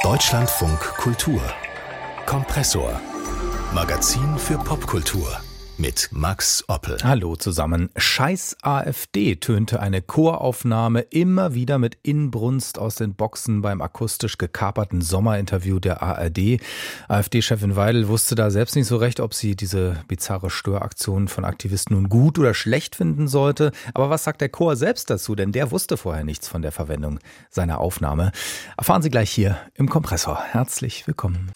Deutschlandfunk Kultur Kompressor Magazin für Popkultur mit Max Oppel. Hallo zusammen. Scheiß AfD tönte eine Choraufnahme immer wieder mit Inbrunst aus den Boxen beim akustisch gekaperten Sommerinterview der ARD. AfD-Chefin Weidel wusste da selbst nicht so recht, ob sie diese bizarre Störaktion von Aktivisten nun gut oder schlecht finden sollte. Aber was sagt der Chor selbst dazu? Denn der wusste vorher nichts von der Verwendung seiner Aufnahme. Erfahren Sie gleich hier im Kompressor. Herzlich willkommen.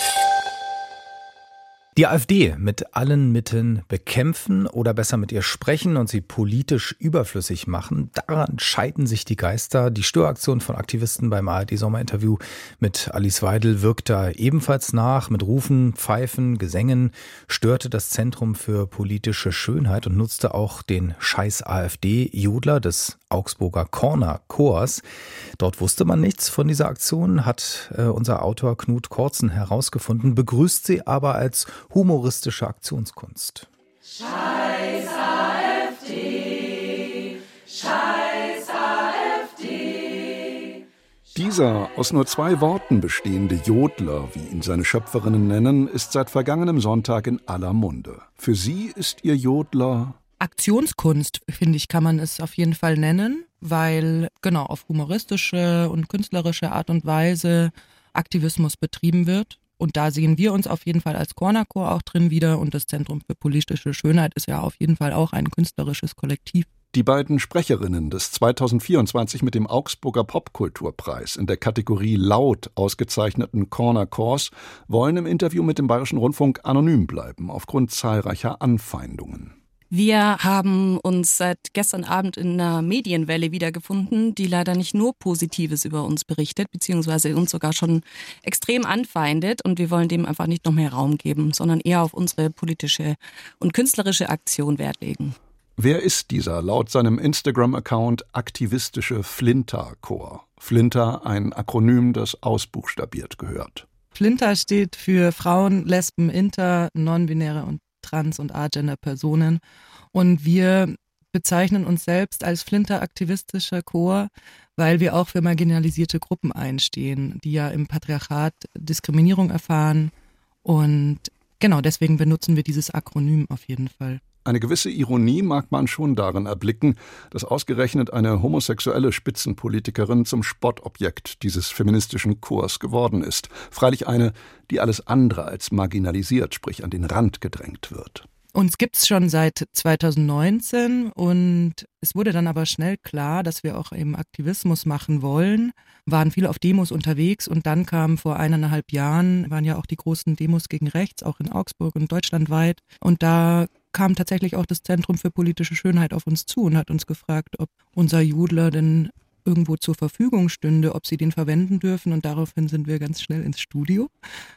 Die AfD mit allen Mitteln bekämpfen oder besser mit ihr sprechen und sie politisch überflüssig machen, daran scheiden sich die Geister. Die Störaktion von Aktivisten beim ARD-Sommerinterview mit Alice Weidel wirkt da ebenfalls nach. Mit Rufen, Pfeifen, Gesängen störte das Zentrum für politische Schönheit und nutzte auch den Scheiß AfD-Jodler des Augsburger Corner Chors. Dort wusste man nichts von dieser Aktion, hat unser Autor Knut Kortzen herausgefunden, begrüßt sie aber als humoristische Aktionskunst. Scheiß AfD, Scheiß AfD. Dieser aus nur 2 Worten bestehende Jodler, wie ihn seine Schöpferinnen nennen, ist seit vergangenem Sonntag in aller Munde. Für sie ist ihr Jodler Aktionskunst, finde ich, kann man es auf jeden Fall nennen, weil genau auf humoristische und künstlerische Art und Weise Aktivismus betrieben wird. Und da sehen wir uns auf jeden Fall als Cornerchor auch drin wieder. Und das Zentrum für politische Schönheit ist ja auf jeden Fall auch ein künstlerisches Kollektiv. Die beiden Sprecherinnen des 2024 mit dem Augsburger Popkulturpreis in der Kategorie Laut ausgezeichneten Corner Chors wollen im Interview mit dem Bayerischen Rundfunk anonym bleiben, aufgrund zahlreicher Anfeindungen. Wir haben uns seit gestern Abend in einer Medienwelle wiedergefunden, die leider nicht nur Positives über uns berichtet, beziehungsweise uns sogar schon extrem anfeindet. Und wir wollen dem einfach nicht noch mehr Raum geben, sondern eher auf unsere politische und künstlerische Aktion Wert legen. Wer ist dieser laut seinem Instagram-Account aktivistische Flinter-Chor? Flinter, ein Akronym, das ausbuchstabiert gehört. Flinter steht für Frauen, Lesben, Inter, Non-binäre und Trans- und Agender-Personen. Und wir bezeichnen uns selbst als Flinter-aktivistischer Chor, weil wir auch für marginalisierte Gruppen einstehen, die ja im Patriarchat Diskriminierung erfahren. Und genau deswegen benutzen wir dieses Akronym auf jeden Fall. Eine gewisse Ironie mag man schon darin erblicken, dass ausgerechnet eine homosexuelle Spitzenpolitikerin zum Spottobjekt dieses feministischen Chors geworden ist. Freilich eine, die alles andere als marginalisiert, sprich an den Rand gedrängt wird. Uns gibt's schon seit 2019 und es wurde dann aber schnell klar, dass wir auch eben Aktivismus machen wollen, waren viel auf Demos unterwegs und dann kamen vor 1,5 Jahren, waren ja auch die großen Demos gegen rechts, auch in Augsburg und deutschlandweit, und da kam tatsächlich auch das Zentrum für politische Schönheit auf uns zu und hat uns gefragt, ob unser Jodler denn irgendwo zur Verfügung stünde, ob sie den verwenden dürfen, und daraufhin sind wir ganz schnell ins Studio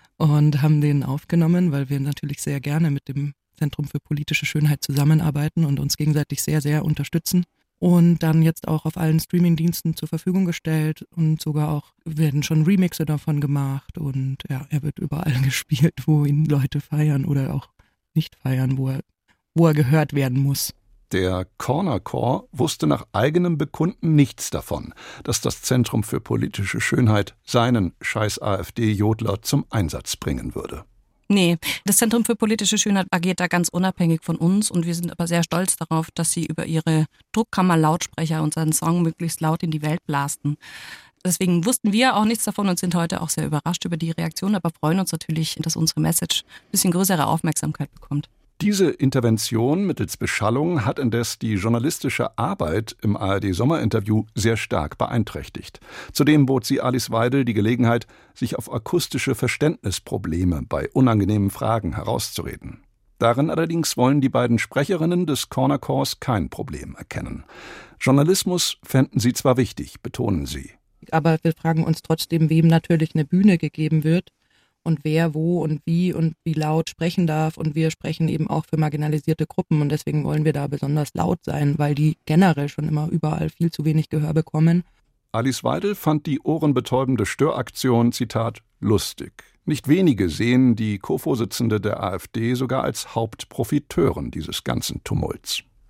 und haben den aufgenommen, weil wir natürlich sehr gerne mit dem Zentrum für politische Schönheit zusammenarbeiten und uns gegenseitig sehr, sehr unterstützen. Und dann jetzt auch auf allen Streamingdiensten zur Verfügung gestellt und sogar auch werden schon Remixe davon gemacht und ja, er wird überall gespielt, wo ihn Leute feiern oder auch nicht feiern, wo er gehört werden muss. Der Corner Chor wusste nach eigenem Bekunden nichts davon, dass das Zentrum für politische Schönheit seinen Scheiß AfD-Jodler zum Einsatz bringen würde. Nee, das Zentrum für politische Schönheit agiert da ganz unabhängig von uns und wir sind aber sehr stolz darauf, dass sie über ihre Druckkammer-Lautsprecher unseren Song möglichst laut in die Welt blasten. Deswegen wussten wir auch nichts davon und sind heute auch sehr überrascht über die Reaktion, aber freuen uns natürlich, dass unsere Message ein bisschen größere Aufmerksamkeit bekommt. Diese Intervention mittels Beschallung hat indes die journalistische Arbeit im ARD-Sommerinterview sehr stark beeinträchtigt. Zudem bot sie Alice Weidel die Gelegenheit, sich auf akustische Verständnisprobleme bei unangenehmen Fragen herauszureden. Darin allerdings wollen die beiden Sprecherinnen des Corner Chors kein Problem erkennen. Journalismus fänden sie zwar wichtig, betonen sie. Aber wir fragen uns trotzdem, wem natürlich eine Bühne gegeben wird. Und wer, wo und wie laut sprechen darf. Und wir sprechen eben auch für marginalisierte Gruppen. Und deswegen wollen wir da besonders laut sein, weil die generell schon immer überall viel zu wenig Gehör bekommen. Alice Weidel fand die ohrenbetäubende Störaktion, Zitat, lustig. Nicht wenige sehen die Co-Vorsitzende der AfD sogar als Hauptprofiteurin dieses ganzen Tumults.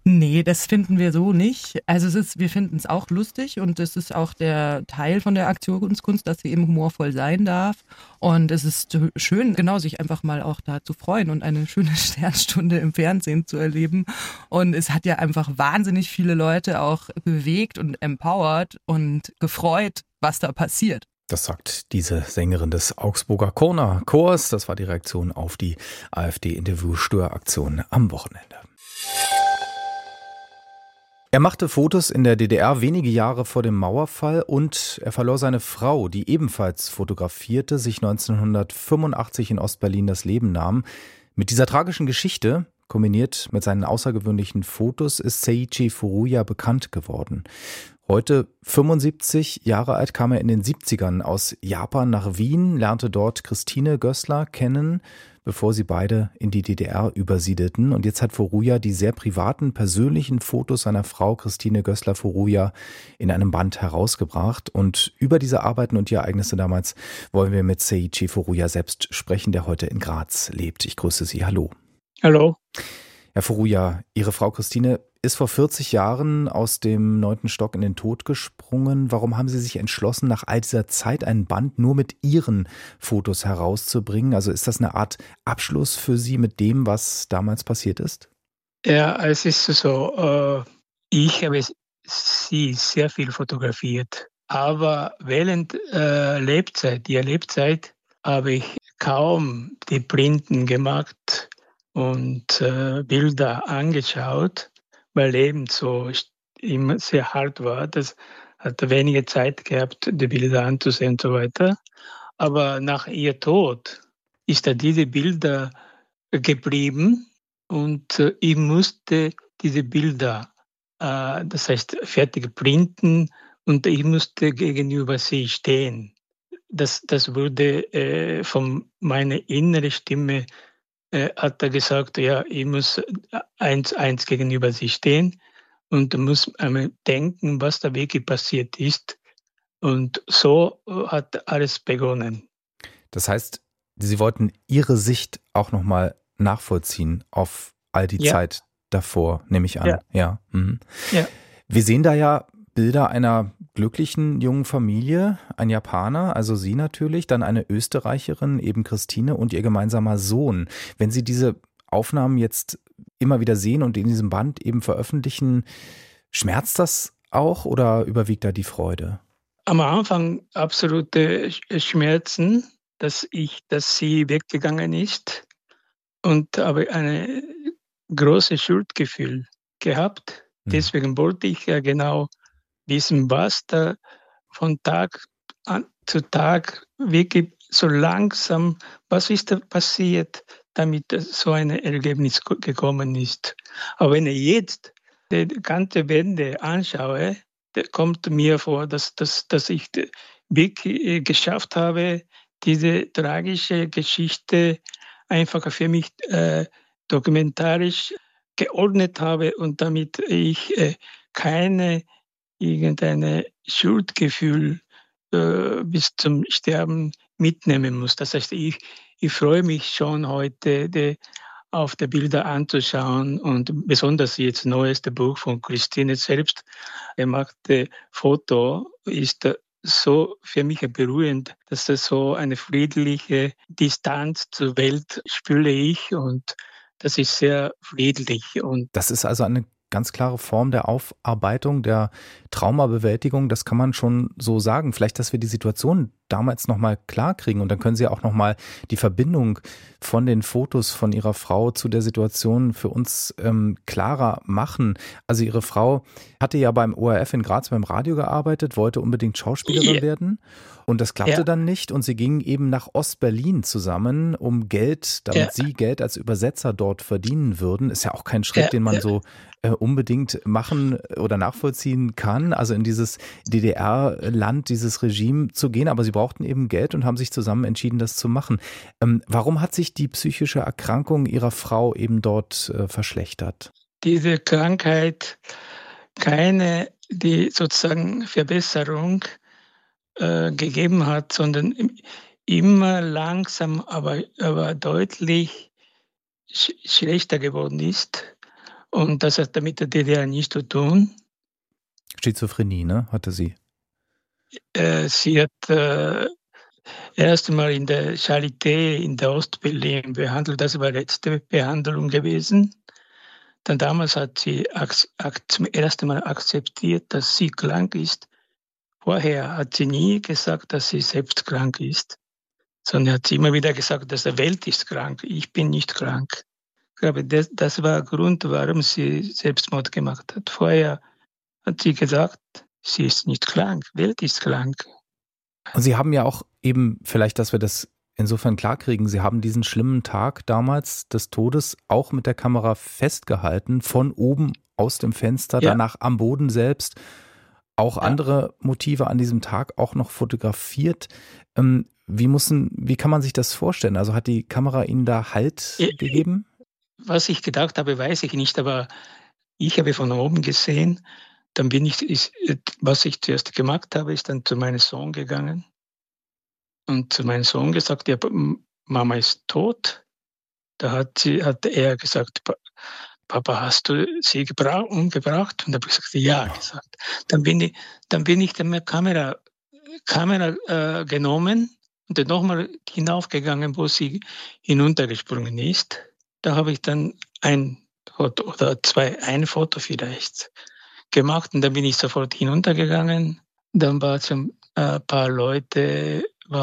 Nee, das finden wir so nicht. Also wir finden es auch lustig und es ist auch der Teil von der Aktionskunst, dass sie eben humorvoll sein darf. Und es ist schön, genau, sich einfach mal auch da zu freuen und eine schöne Sternstunde im Fernsehen zu erleben. Und es hat ja einfach wahnsinnig viele Leute auch bewegt und empowert und gefreut, was da passiert. Das sagt diese Sängerin des Augsburger Corner-Chors. Das war die Reaktion auf die AfD-Interview-Störaktion am Wochenende. Er machte Fotos in der DDR wenige Jahre vor dem Mauerfall und er verlor seine Frau, die ebenfalls fotografierte, sich 1985 in Ostberlin das Leben nahm. Mit dieser tragischen Geschichte, kombiniert mit seinen außergewöhnlichen Fotos, ist Seiichi Furuya bekannt geworden. Heute 75 Jahre alt, kam er in den 70ern aus Japan nach Wien, lernte dort Christine Gößler kennen, bevor sie beide in die DDR übersiedelten. Und jetzt hat Furuya die sehr privaten, persönlichen Fotos seiner Frau Christine Gößler-Furuya in einem Band herausgebracht. Und über diese Arbeiten und die Ereignisse damals wollen wir mit Seiichi Furuya selbst sprechen, der heute in Graz lebt. Ich grüße Sie. Hallo. Hallo. Herr Furuya, Ihre Frau Christine ist vor 40 Jahren aus dem 9. Stock in den Tod gesprungen. Warum haben Sie sich entschlossen, nach all dieser Zeit ein Band nur mit Ihren Fotos herauszubringen? Also ist das eine Art Abschluss für Sie mit dem, was damals passiert ist? Ja, es ist so, ich habe sie sehr viel fotografiert, aber während ihrer Lebzeit, habe ich kaum die Printen gemacht und Bilder angeschaut, weil Leben so immer sehr hart war. Das hat wenige Zeit gehabt, die Bilder anzusehen und so weiter. Aber nach ihr Tod ist da diese Bilder geblieben und ich musste diese Bilder, das heißt fertig printen und ich musste gegenüber sie stehen. Das wurde von meiner inneren Stimme hat er gesagt, ja, ich muss eins gegenüber sie stehen und muss einmal denken, was da wirklich passiert ist. Und so hat alles begonnen. Das heißt, Sie wollten Ihre Sicht auch nochmal nachvollziehen auf all die Zeit davor, nehme ich an. Ja. Ja. Mhm. Ja. Wir sehen da ja Bilder einer glücklichen jungen Familie, ein Japaner, also Sie natürlich, dann eine Österreicherin, eben Christine und ihr gemeinsamer Sohn. Wenn Sie diese Aufnahmen jetzt immer wieder sehen und in diesem Band eben veröffentlichen, schmerzt das auch oder überwiegt da die Freude? Am Anfang absolute Schmerzen, dass sie weggegangen ist und habe ein großes Schuldgefühl gehabt. Deswegen wollte ich ja genau wissen, was da von Tag zu Tag wirklich so langsam, was ist da passiert, damit so ein Ergebnis gekommen ist. Aber wenn ich jetzt die ganze Wende anschaue, kommt mir vor, dass ich wirklich geschafft habe, diese tragische Geschichte einfach für mich dokumentarisch geordnet habe und damit ich keine irgendein Schuldgefühl bis zum Sterben mitnehmen muss. Das heißt, ich freue mich schon heute, auf die Bilder anzuschauen und besonders jetzt das neueste Buch von Christine selbst gemachte Foto ist so für mich berührend, dass das so eine friedliche Distanz zur Welt spüre ich und das ist sehr friedlich. Und das ist also eine ganz klare Form der Aufarbeitung, der Traumabewältigung, das kann man schon so sagen. Vielleicht, dass wir die Situation damals nochmal klar kriegen und dann können Sie auch nochmal die Verbindung von den Fotos von Ihrer Frau zu der Situation für uns klarer machen. Also Ihre Frau hatte ja beim ORF in Graz beim Radio gearbeitet, wollte unbedingt Schauspielerin werden und das klappte dann nicht und sie gingen eben nach Ostberlin zusammen, um Geld, damit Sie Geld als Übersetzer dort verdienen würden. Ist ja auch kein Schritt, den man so unbedingt machen oder nachvollziehen kann, also in dieses DDR-Land, dieses Regime zu gehen, aber Sie brauchten eben Geld und haben sich zusammen entschieden, das zu machen. Warum hat sich die psychische Erkrankung Ihrer Frau eben dort verschlechtert? Diese Krankheit, keine die sozusagen Verbesserung gegeben hat, sondern immer langsam, aber deutlich schlechter geworden ist. Und das hat mit der DDR nichts zu tun. Schizophrenie, ne, hatte sie. Sie hat erst einmal in der Charité in der Ostberlin behandelt. Das war die letzte Behandlung gewesen. Dann damals hat sie zum ersten Mal akzeptiert, dass sie krank ist. Vorher hat sie nie gesagt, dass sie selbst krank ist, sondern hat sie immer wieder gesagt, dass die Welt ist krank, ich bin nicht krank. Ich glaube, das war der Grund, warum sie Selbstmord gemacht hat. Vorher hat sie gesagt, sie ist nicht krank, Welt ist krank. Und Sie haben ja auch eben, vielleicht, dass wir das insofern klarkriegen, Sie haben diesen schlimmen Tag damals des Todes auch mit der Kamera festgehalten, von oben aus dem Fenster, Ja. danach am Boden selbst, auch andere Motive an diesem Tag auch noch fotografiert. Wie kann man sich das vorstellen? Also hat die Kamera Ihnen da Halt gegeben? Was ich gedacht habe, weiß ich nicht, aber ich habe von oben gesehen. Dann was ich zuerst gemacht habe, ist dann zu meinem Sohn gegangen und zu meinem Sohn gesagt, ja, Mama ist tot. Da hat er gesagt, Papa, hast du sie umgebracht? Und da habe ich gesagt, ja, gesagt. Dann bin ich dann Kamera genommen und dann nochmal hinaufgegangen, wo sie hinuntergesprungen ist. Da habe ich dann ein Foto oder ein Foto vielleicht gemacht und dann bin ich sofort hinuntergegangen. Dann war schon ein paar Leute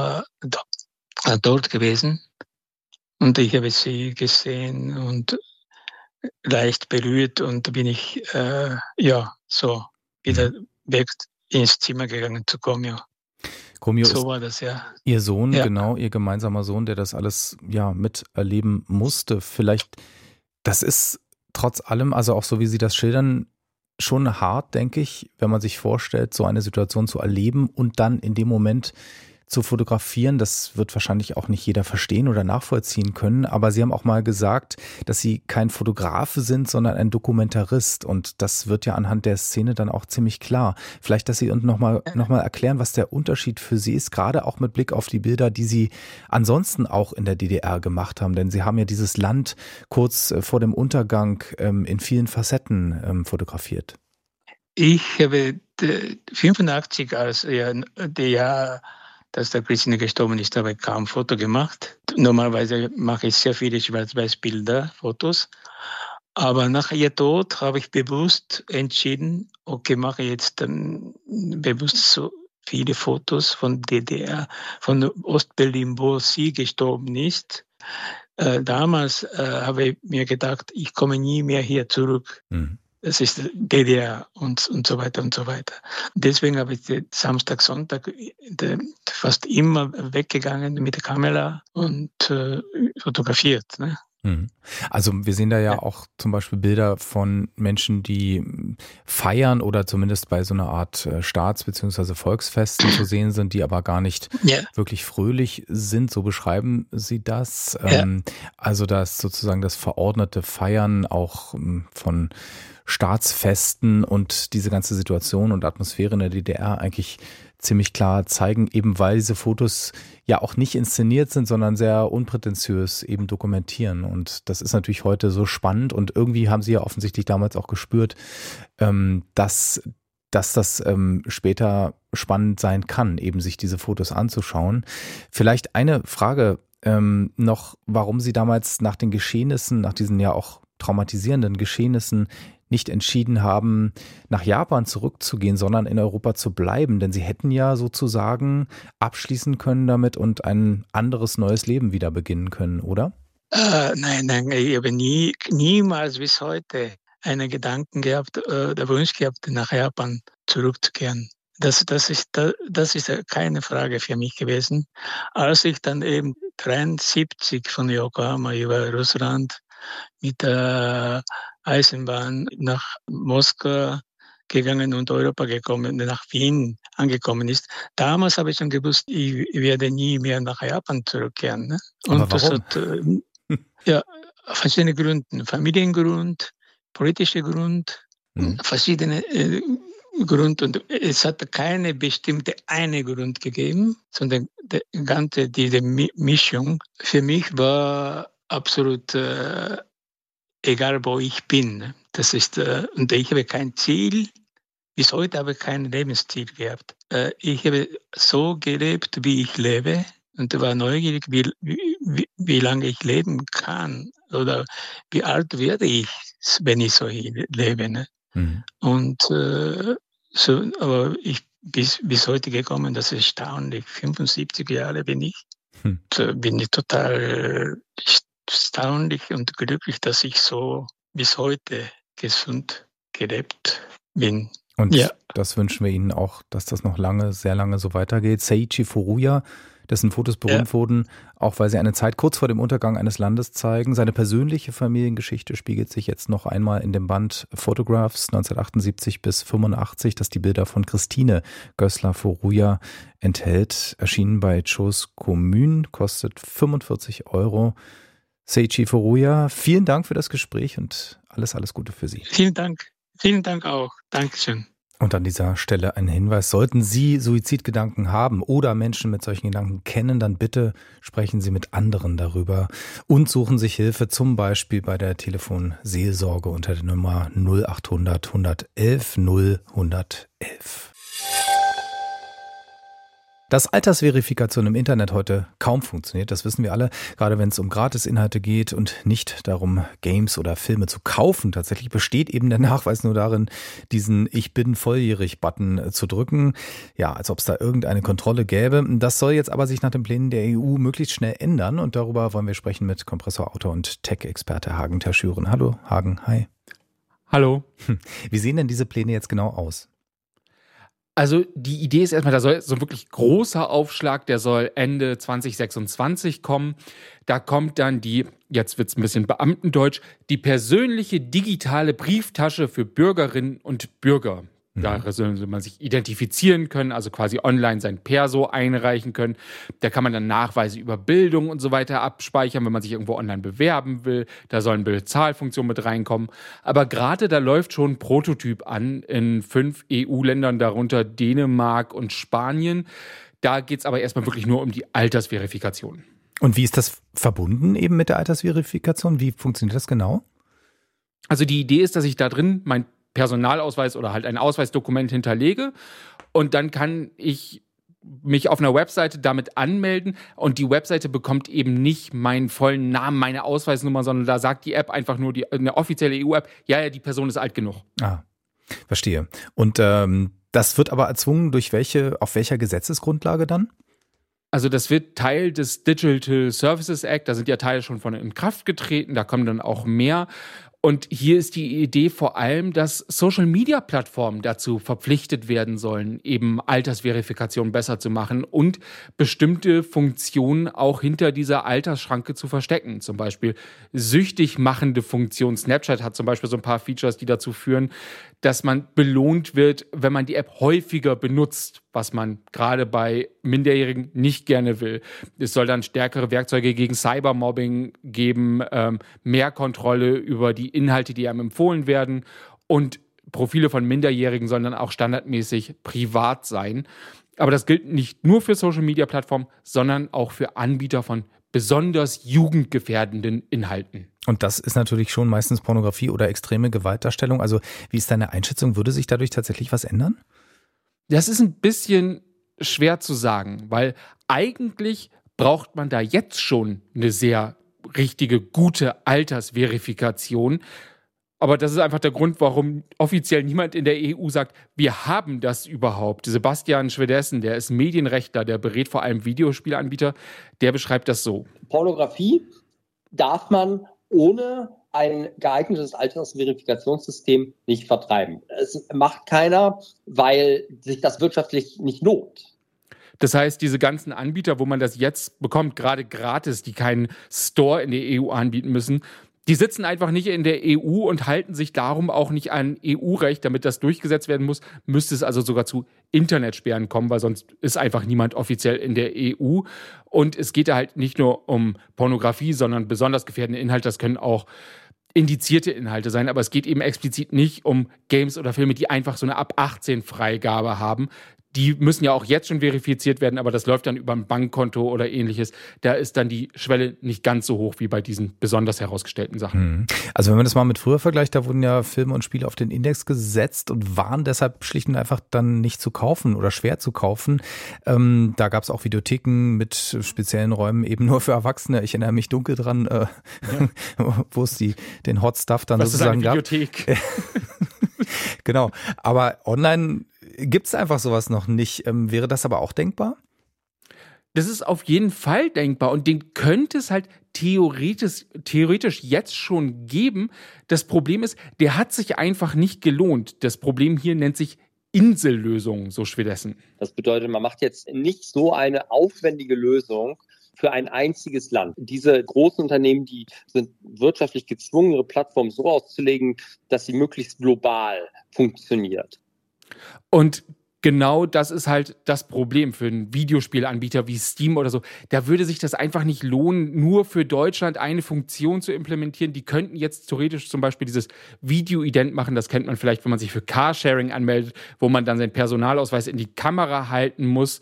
dort gewesen und ich habe sie gesehen und leicht berührt und da bin ich wieder weg ins Zimmer gegangen zu Komio. Komio So ist war das, ja. Ihr Sohn, Ja. genau, Ihr gemeinsamer Sohn, der das alles ja miterleben musste. Vielleicht, das ist trotz allem, also auch so wie Sie das schildern, schon hart, denke ich, wenn man sich vorstellt, so eine Situation zu erleben und dann in dem Moment zu fotografieren. Das wird wahrscheinlich auch nicht jeder verstehen oder nachvollziehen können. Aber Sie haben auch mal gesagt, dass Sie kein Fotograf sind, sondern ein Dokumentarist. Und das wird ja anhand der Szene dann auch ziemlich klar. Vielleicht, dass Sie uns noch mal erklären, was der Unterschied für Sie ist, gerade auch mit Blick auf die Bilder, die Sie ansonsten auch in der DDR gemacht haben. Denn Sie haben ja dieses Land kurz vor dem Untergang in vielen Facetten fotografiert. Ich habe 85 als Jahr, dass der Christine gestorben ist, habe ich kaum Foto gemacht. Normalerweise mache ich sehr viele Schwarz-Weiß-Bilder, Fotos. Aber nach ihr Tod habe ich bewusst entschieden, okay, mache jetzt bewusst so viele Fotos von DDR, von Ostberlin, wo sie gestorben ist. Damals habe ich mir gedacht, ich komme nie mehr hier zurück. Mhm. Das ist DDR und so weiter und so weiter. Deswegen habe ich Samstag, Sonntag fast immer weggegangen mit der Kamera und fotografiert. Ne? Also wir sehen da ja auch zum Beispiel Bilder von Menschen, die feiern oder zumindest bei so einer Art Staats- bzw. Volksfesten zu sehen sind, die aber gar nicht wirklich fröhlich sind. So beschreiben Sie das. Also das sozusagen das verordnete Feiern auch von Staatsfesten und diese ganze Situation und Atmosphäre in der DDR eigentlich ziemlich klar zeigen, eben weil diese Fotos ja auch nicht inszeniert sind, sondern sehr unprätentiös eben dokumentieren. Und das ist natürlich heute so spannend und irgendwie haben Sie ja offensichtlich damals auch gespürt, dass das später spannend sein kann, eben sich diese Fotos anzuschauen. Vielleicht eine Frage noch, warum Sie damals nach den Geschehnissen, nach diesen ja auch traumatisierenden Geschehnissen nicht entschieden haben, nach Japan zurückzugehen, sondern in Europa zu bleiben. Denn Sie hätten ja sozusagen abschließen können damit und ein anderes, neues Leben wieder beginnen können, oder? Nein, ich habe niemals bis heute einen Gedanken gehabt, der Wunsch gehabt, nach Japan zurückzukehren. Das ist keine Frage für mich gewesen. Als ich dann eben 73 von Yokohama über Russland mit der Eisenbahn nach Moskau gegangen und Europa gekommen, nach Wien angekommen ist. Damals habe ich schon gewusst, ich werde nie mehr nach Japan zurückkehren. Ne? Und aber warum? Das hat verschiedene Gründe. Familiengrund, politischer Grund, verschiedene Grund. Und es hat keine bestimmte eine Grund gegeben, sondern diese Mischung für mich war absolut egal wo ich bin. Das ist, und ich habe kein Ziel. Bis heute habe ich kein Lebensziel gehabt. Ich habe so gelebt, wie ich lebe, und war neugierig, wie lange ich leben kann oder wie alt werde ich, wenn ich so lebe. Ne? Mhm. Und aber ich bis heute gekommen, das ist erstaunlich. 75 Jahre bin ich. Bin ich total erstaunlich und glücklich, dass ich so bis heute gesund gelebt bin. Und das wünschen wir Ihnen auch, dass das noch lange, sehr lange so weitergeht. Seiichi Furuya, dessen Fotos berühmt wurden, auch weil sie eine Zeit kurz vor dem Untergang eines Landes zeigen. Seine persönliche Familiengeschichte spiegelt sich jetzt noch einmal in dem Band Photographs 1978 bis 85, das die Bilder von Christine Gößler-Furuya enthält. Erschienen bei Chose Commune, kostet 45 €. Seiichi Furuya, vielen Dank für das Gespräch und alles Gute für Sie. Vielen Dank auch. Dankeschön. Und an dieser Stelle ein Hinweis: Sollten Sie Suizidgedanken haben oder Menschen mit solchen Gedanken kennen, dann bitte sprechen Sie mit anderen darüber und suchen sich Hilfe, zum Beispiel bei der Telefonseelsorge unter der Nummer 0800 111 0111. Dass Altersverifikation im Internet heute kaum funktioniert, das wissen wir alle, gerade wenn es um Gratisinhalte geht und nicht darum, Games oder Filme zu kaufen. Tatsächlich besteht eben der Nachweis nur darin, diesen Ich bin volljährig-Button zu drücken. Ja, als ob es da irgendeine Kontrolle gäbe. Das soll jetzt aber sich nach den Plänen der EU möglichst schnell ändern und darüber wollen wir sprechen mit Kompressorautor und Tech-Experte Hagen Terschüren. Hallo Hagen, hi. Hallo. Wie sehen denn diese Pläne jetzt genau aus? Also die Idee ist erstmal, da soll so ein wirklich großer Aufschlag, der soll Ende 2026 kommen. Da kommt dann jetzt wird's ein bisschen Beamtendeutsch, die persönliche digitale Brieftasche für Bürgerinnen und Bürger. Da soll man sich identifizieren können, also quasi online sein Perso einreichen können. Da kann man dann Nachweise über Bildung und so weiter abspeichern, wenn man sich irgendwo online bewerben will. Da sollen Bezahlfunktionen mit reinkommen. Aber gerade da läuft schon ein Prototyp an in 5 EU-Ländern, darunter Dänemark und Spanien. Da geht es aber erstmal wirklich nur um die Altersverifikation. Und wie ist das verbunden eben mit der Altersverifikation? Wie funktioniert das genau? Also die Idee ist, dass ich da drin mein Personalausweis oder halt ein Ausweisdokument hinterlege und dann kann ich mich auf einer Webseite damit anmelden und die Webseite bekommt eben nicht meinen vollen Namen, meine Ausweisnummer, sondern da sagt die App einfach nur, eine offizielle EU-App, ja, die Person ist alt genug. Ah, verstehe. Und das wird aber erzwungen auf welcher Gesetzesgrundlage dann? Also das wird Teil des Digital Services Act, da sind ja Teile schon von in Kraft getreten, da kommen dann auch mehr. Und hier ist die Idee vor allem, dass Social-Media-Plattformen dazu verpflichtet werden sollen, eben Altersverifikation besser zu machen und bestimmte Funktionen auch hinter dieser Altersschranke zu verstecken. Zum Beispiel süchtig machende Funktionen. Snapchat hat zum Beispiel so ein paar Features, die dazu führen, dass man belohnt wird, wenn man die App häufiger benutzt, was man gerade bei Minderjährigen nicht gerne will. Es soll dann stärkere Werkzeuge gegen Cybermobbing geben, mehr Kontrolle über die Inhalte, die einem empfohlen werden und Profile von Minderjährigen sollen dann auch standardmäßig privat sein. Aber das gilt nicht nur für Social-Media-Plattformen, sondern auch für Anbieter von besonders jugendgefährdenden Inhalten. Und das ist natürlich schon meistens Pornografie oder extreme Gewaltdarstellung. Also wie ist deine Einschätzung? Würde sich dadurch tatsächlich was ändern? Das ist ein bisschen schwer zu sagen, weil eigentlich braucht man da jetzt schon eine sehr richtige, gute Altersverifikation. Aber das ist einfach der Grund, warum offiziell niemand in der EU sagt, wir haben das überhaupt. Sebastian Schwedessen, der ist Medienrechtler, der berät vor allem Videospielanbieter, der beschreibt das so. Pornografie darf man ohne ein geeignetes Altersverifikationssystem nicht vertreiben. Es macht keiner, weil sich das wirtschaftlich nicht lohnt. Das heißt, diese ganzen Anbieter, wo man das jetzt bekommt, gerade gratis, die keinen Store in der EU anbieten müssen, die sitzen einfach nicht in der EU und halten sich darum auch nicht an EU-Recht. Damit das durchgesetzt werden muss, müsste es also sogar zu Internetsperren kommen, weil sonst ist einfach niemand offiziell in der EU. Und es geht da halt nicht nur um Pornografie, sondern besonders gefährdende Inhalte. Das können auch indizierte Inhalte sein, aber es geht eben explizit nicht um Games oder Filme, die einfach so eine Ab-18-Freigabe haben. die müssen ja auch jetzt schon verifiziert werden, aber das läuft dann über ein Bankkonto oder ähnliches. Da ist dann die Schwelle nicht ganz so hoch wie bei diesen besonders herausgestellten Sachen. Also wenn man das mal mit früher vergleicht, da wurden ja Filme und Spiele auf den Index gesetzt und waren deshalb schlicht und einfach dann nicht zu kaufen oder schwer zu kaufen. Da gab es auch Videotheken mit speziellen Räumen eben nur für Erwachsene. Ich erinnere mich dunkel dran, wo es den Hot Stuff dann was sozusagen ist eine Videothek? Gab. Genau, aber online gibt es einfach sowas noch nicht. Wäre das aber auch denkbar? Das ist auf jeden Fall denkbar und den könnte es halt theoretisch jetzt schon geben. Das Problem ist, der hat sich einfach nicht gelohnt. Das Problem hier nennt sich Insellösung, so Schwedessen. Das bedeutet, man macht jetzt nicht so eine aufwendige Lösung für ein einziges Land. Diese großen Unternehmen, die sind wirtschaftlich gezwungen, ihre Plattform so auszulegen, dass sie möglichst global funktioniert. Und genau das ist halt das Problem für einen Videospielanbieter wie Steam oder so. Da würde sich das einfach nicht lohnen, nur für Deutschland eine Funktion zu implementieren. Die könnten jetzt theoretisch zum Beispiel dieses Video-Ident machen. Das kennt man vielleicht, wenn man sich für Carsharing anmeldet, wo man dann seinen Personalausweis in die Kamera halten muss.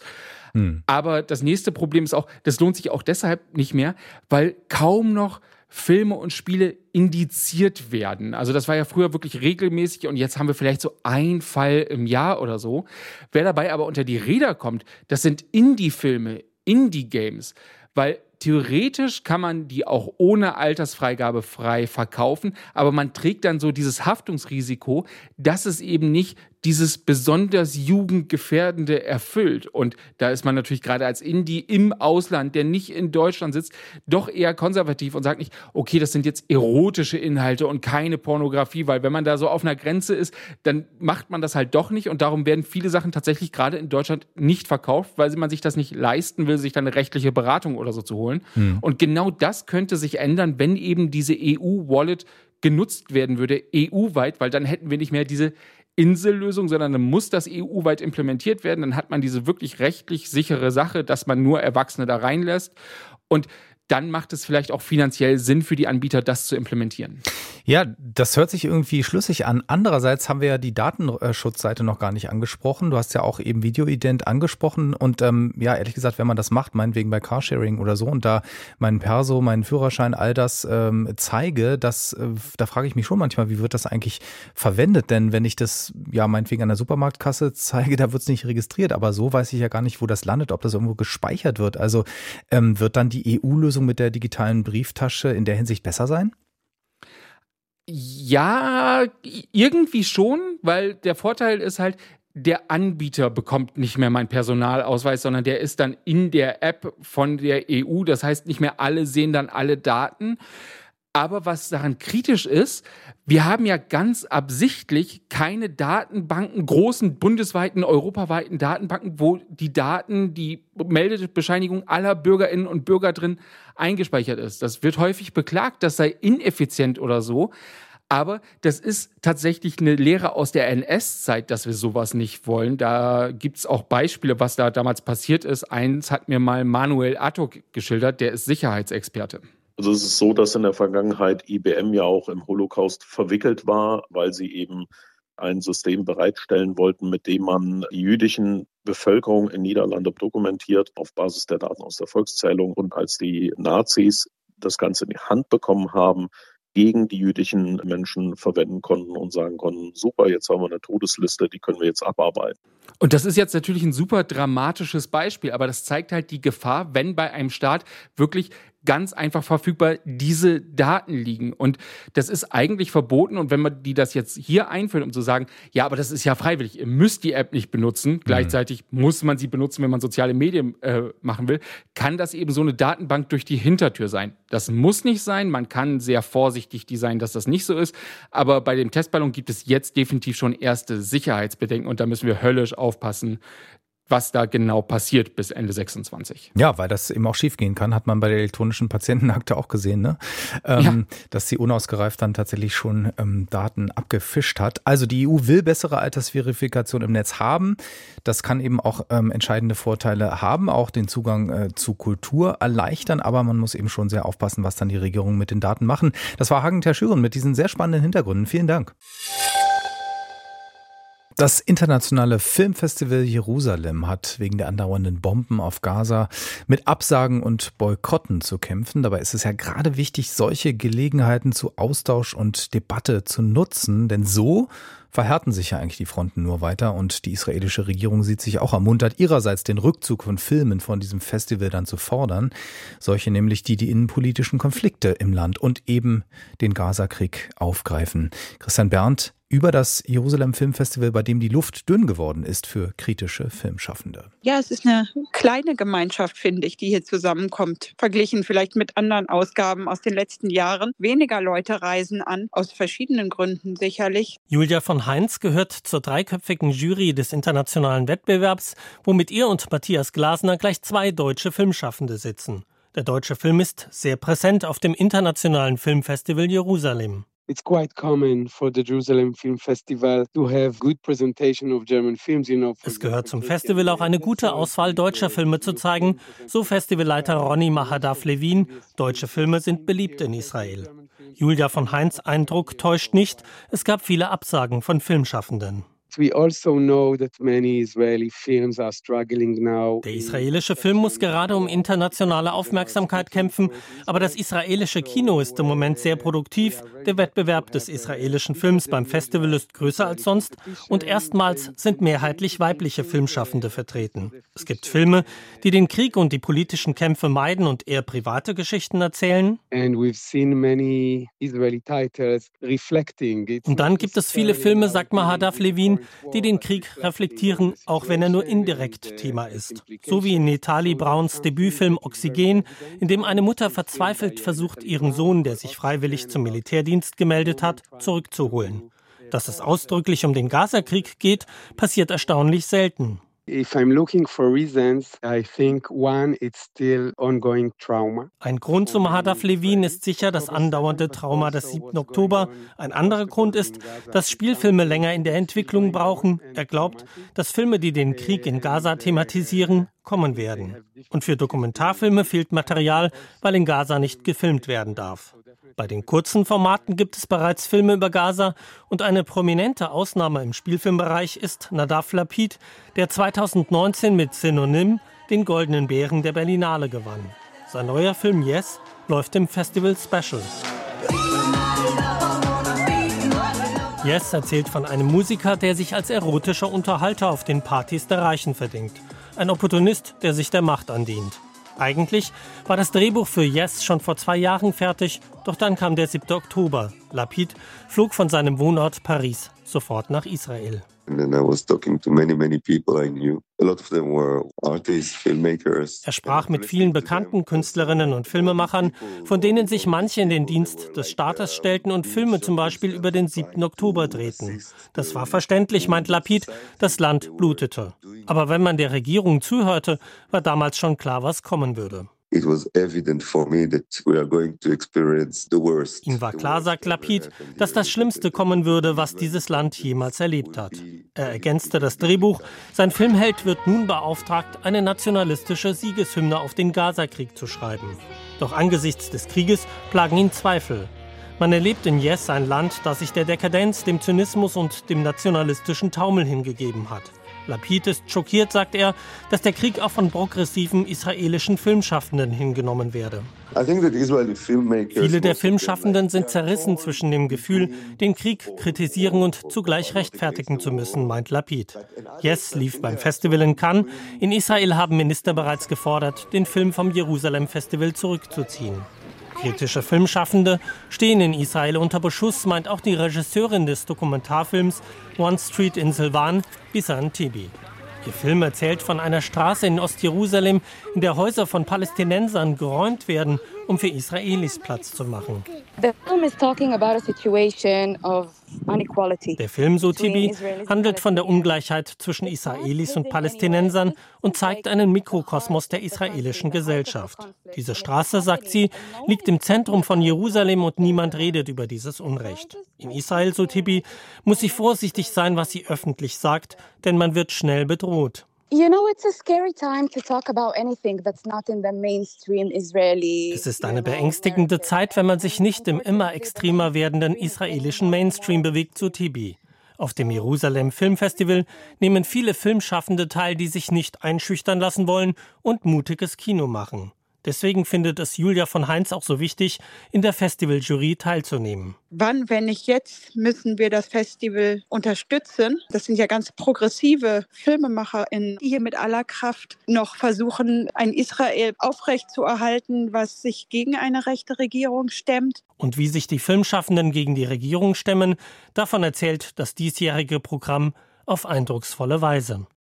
Aber das nächste Problem ist auch, das lohnt sich auch deshalb nicht mehr, weil kaum noch Filme und Spiele indiziert werden. Also das war ja früher wirklich regelmäßig und jetzt haben wir vielleicht so einen Fall im Jahr oder so. Wer dabei aber unter die Räder kommt, das sind Indie-Filme, Indie-Games, weil theoretisch kann man die auch ohne Altersfreigabe frei verkaufen, aber man trägt dann so dieses Haftungsrisiko, dass es eben nicht dieses besonders Jugendgefährdende erfüllt. Und da ist man natürlich gerade als Indie im Ausland, der nicht in Deutschland sitzt, doch eher konservativ und sagt nicht, okay, das sind jetzt erotische Inhalte und keine Pornografie, weil wenn man da so auf einer Grenze ist, dann macht man das halt doch nicht und darum werden viele Sachen tatsächlich gerade in Deutschland nicht verkauft, weil man sich das nicht leisten will, sich dann eine rechtliche Beratung oder so zu holen. Und genau das könnte sich ändern, wenn eben diese EU-Wallet genutzt werden würde, EU-weit, weil dann hätten wir nicht mehr diese Insellösung, sondern dann muss das EU-weit implementiert werden. Dann hat man diese wirklich rechtlich sichere Sache, dass man nur Erwachsene da reinlässt. Und dann macht es vielleicht auch finanziell Sinn für die Anbieter, das zu implementieren. Ja, das hört sich irgendwie schlüssig an. Andererseits haben wir ja die Datenschutzseite noch gar nicht angesprochen. Du hast ja auch eben Videoident angesprochen und ja, ehrlich gesagt, wenn man das macht, meinetwegen bei Carsharing oder so und da meinen Perso, meinen Führerschein, all das zeige, da frage ich mich schon manchmal, wie wird das eigentlich verwendet? Denn wenn ich das ja meinetwegen an der Supermarktkasse zeige, da wird es nicht registriert, aber so weiß ich ja gar nicht, wo das landet, ob das irgendwo gespeichert wird. Also wird dann die EU-Lösung mit der digitalen Brieftasche in der Hinsicht besser sein? Ja, irgendwie schon, weil der Vorteil ist halt, der Anbieter bekommt nicht mehr meinen Personalausweis, sondern der ist dann in der App von der EU. Das heißt, nicht mehr alle sehen dann alle Daten. Aber was daran kritisch ist, wir haben ja ganz absichtlich keine Datenbanken, großen bundesweiten, europaweiten Datenbanken, wo die Daten, die Meldebescheinigung aller Bürgerinnen und Bürger drin eingespeichert ist. Das wird häufig beklagt, das sei ineffizient oder so. Aber das ist tatsächlich eine Lehre aus der NS-Zeit, dass wir sowas nicht wollen. Da gibt es auch Beispiele, was da damals passiert ist. Eins hat mir mal Manuel Attuk geschildert, der ist Sicherheitsexperte. Also es ist so, dass in der Vergangenheit IBM ja auch im Holocaust verwickelt war, weil sie eben ein System bereitstellen wollten, mit dem man die jüdischen Bevölkerung in Niederlande dokumentiert auf Basis der Daten aus der Volkszählung. Und als die Nazis das Ganze in die Hand bekommen haben, gegen die jüdischen Menschen verwenden konnten und sagen konnten, super, jetzt haben wir eine Todesliste, die können wir jetzt abarbeiten. Und das ist jetzt natürlich ein super dramatisches Beispiel, aber das zeigt halt die Gefahr, wenn bei einem Staat wirklich ganz einfach verfügbar diese Daten liegen. Und das ist eigentlich verboten. Und wenn man die das jetzt hier einführt, um zu sagen, ja, aber das ist ja freiwillig, ihr müsst die App nicht benutzen, gleichzeitig muss man sie benutzen, wenn man soziale Medien machen will, kann das eben so eine Datenbank durch die Hintertür sein. Das muss nicht sein. Man kann sehr vorsichtig designen, dass das nicht so ist. Aber bei dem Testballon gibt es jetzt definitiv schon erste Sicherheitsbedenken. Und da müssen wir höllisch aufpassen, was da genau passiert bis Ende 26. Ja, weil das eben auch schiefgehen kann, hat man bei der elektronischen Patientenakte auch gesehen, ne? Dass sie unausgereift dann tatsächlich schon Daten abgefischt hat. Also die EU will bessere Altersverifikation im Netz haben. Das kann eben auch entscheidende Vorteile haben, auch den Zugang zu Kultur erleichtern, aber man muss eben schon sehr aufpassen, was dann die Regierungen mit den Daten machen. Das war Hagen Terschüren mit diesen sehr spannenden Hintergründen. Vielen Dank. Das internationale Filmfestival Jerusalem hat wegen der andauernden Bomben auf Gaza mit Absagen und Boykotten zu kämpfen. Dabei ist es ja gerade wichtig, solche Gelegenheiten zu Austausch und Debatte zu nutzen, denn so verhärten sich ja eigentlich die Fronten nur weiter und die israelische Regierung sieht sich auch ermuntert, ihrerseits den Rückzug von Filmen von diesem Festival dann zu fordern. Solche nämlich, die innenpolitischen Konflikte im Land und eben den Gazakrieg aufgreifen. Christian Berndt über das Jerusalem Filmfestival, bei dem die Luft dünn geworden ist für kritische Filmschaffende. Ja, es ist eine kleine Gemeinschaft, finde ich, die hier zusammenkommt. Verglichen vielleicht mit anderen Ausgaben aus den letzten Jahren. Weniger Leute reisen an, aus verschiedenen Gründen sicherlich. Julia von Heinz gehört zur dreiköpfigen Jury des internationalen Wettbewerbs, wo mit ihr und Matthias Glasner gleich 2 deutsche Filmschaffende sitzen. Der deutsche Film ist sehr präsent auf dem internationalen Filmfestival Jerusalem. It's quite common for the Jerusalem Film Festival to have good presentation of German films, Es gehört zum Festival auch eine gute Auswahl deutscher Filme zu zeigen, so Festivalleiter Ronny Mahadav-Levin. Deutsche Filme sind beliebt in Israel. Julia von Heinz' Eindruck täuscht nicht, es gab viele Absagen von Filmschaffenden. We also know that many Israeli films are struggling now. Der israelische Film muss gerade um internationale Aufmerksamkeit kämpfen, aber das israelische Kino ist im Moment sehr produktiv. Der Wettbewerb des israelischen Films beim Festival ist größer als sonst und erstmals sind mehrheitlich weibliche Filmschaffende vertreten. Es gibt Filme, die den Krieg und die politischen Kämpfe meiden und eher private Geschichten erzählen. And we've seen many Israeli titles reflecting it. Und dann gibt es viele Filme, sagt Mahadav-Levin, die den Krieg reflektieren, auch wenn er nur indirekt Thema ist. So wie in Netali Brauns Debütfilm Oxygen, in dem eine Mutter verzweifelt versucht, ihren Sohn, der sich freiwillig zum Militärdienst gemeldet hat, zurückzuholen. Dass es ausdrücklich um den Gazakrieg geht, passiert erstaunlich selten. If I'm looking for reasons, I think one, it's still ongoing trauma. Ein Grund zu Mahadav-Levin ist sicher das andauernde Trauma des 7. Oktober. Ein anderer Grund ist, dass Spielfilme länger in der Entwicklung brauchen. Er glaubt, dass Filme, die den Krieg in Gaza thematisieren, kommen werden. Und für Dokumentarfilme fehlt Material, weil in Gaza nicht gefilmt werden darf. Bei den kurzen Formaten gibt es bereits Filme über Gaza und eine prominente Ausnahme im Spielfilmbereich ist Nadav Lapid, der 2019 mit Synonym den Goldenen Bären der Berlinale gewann. Sein neuer Film Yes läuft im Festival Special. Yes erzählt von einem Musiker, der sich als erotischer Unterhalter auf den Partys der Reichen verdingt. Ein Opportunist, der sich der Macht andient. Eigentlich war das Drehbuch für Yes schon vor 2 Jahren fertig, doch dann kam der 7. Oktober. Lapid flog von seinem Wohnort Paris sofort nach Israel. Er sprach mit vielen bekannten Künstlerinnen und Filmemachern, von denen sich manche in den Dienst des Staates stellten und Filme zum Beispiel über den 7. Oktober drehten. Das war verständlich, meint Lapid, das Land blutete. Aber wenn man der Regierung zuhörte, war damals schon klar, was kommen würde. It was evident for me that we are going to experience the worst. Ihm war klar, sagt Lapid, dass das Schlimmste kommen würde, was dieses Land jemals erlebt hat. Er ergänzte das Drehbuch. Sein Filmheld wird nun beauftragt, eine nationalistische Siegeshymne auf den Gazakrieg zu schreiben. Doch angesichts des Krieges plagen ihn Zweifel. Man erlebt in Yes ein Land, das sich der Dekadenz, dem Zynismus und dem nationalistischen Taumel hingegeben hat. Lapid ist schockiert, sagt er, dass der Krieg auch von progressiven israelischen Filmschaffenden hingenommen werde. Viele der Filmschaffenden sind zerrissen zwischen dem Gefühl, den Krieg kritisieren und zugleich rechtfertigen zu müssen, meint Lapid. Yes lief beim Festival in Cannes. In Israel haben Minister bereits gefordert, den Film vom Jerusalem Festival zurückzuziehen. Kritische Filmschaffende stehen in Israel unter Beschuss, meint auch die Regisseurin des Dokumentarfilms One Street in Silvan, Bisan Tibi. Ihr Film erzählt von einer Straße in Ostjerusalem, in der Häuser von Palästinensern geräumt werden, um für Israelis Platz zu machen. Der Film, so Tibi, handelt von der Ungleichheit zwischen Israelis und Palästinensern und zeigt einen Mikrokosmos der israelischen Gesellschaft. Diese Straße, sagt sie, liegt im Zentrum von Jerusalem und niemand redet über dieses Unrecht. In Israel, so Tibi, muss sie vorsichtig sein, was sie öffentlich sagt, denn man wird schnell bedroht. Es ist eine beängstigende Zeit, wenn man sich nicht im immer extremer werdenden israelischen Mainstream bewegt, so Tibi. Auf dem Jerusalem Filmfestival nehmen viele Filmschaffende teil, die sich nicht einschüchtern lassen wollen und mutiges Kino machen. Deswegen findet es Julia von Heinz auch so wichtig, in der Festivaljury teilzunehmen. Wann, wenn nicht jetzt, müssen wir das Festival unterstützen. Das sind ja ganz progressive FilmemacherInnen, die hier mit aller Kraft noch versuchen, ein Israel aufrechtzuerhalten, was sich gegen eine rechte Regierung stemmt. Und wie sich die Filmschaffenden gegen die Regierung stemmen, davon erzählt das diesjährige Programm auf eindrucksvolle Weise.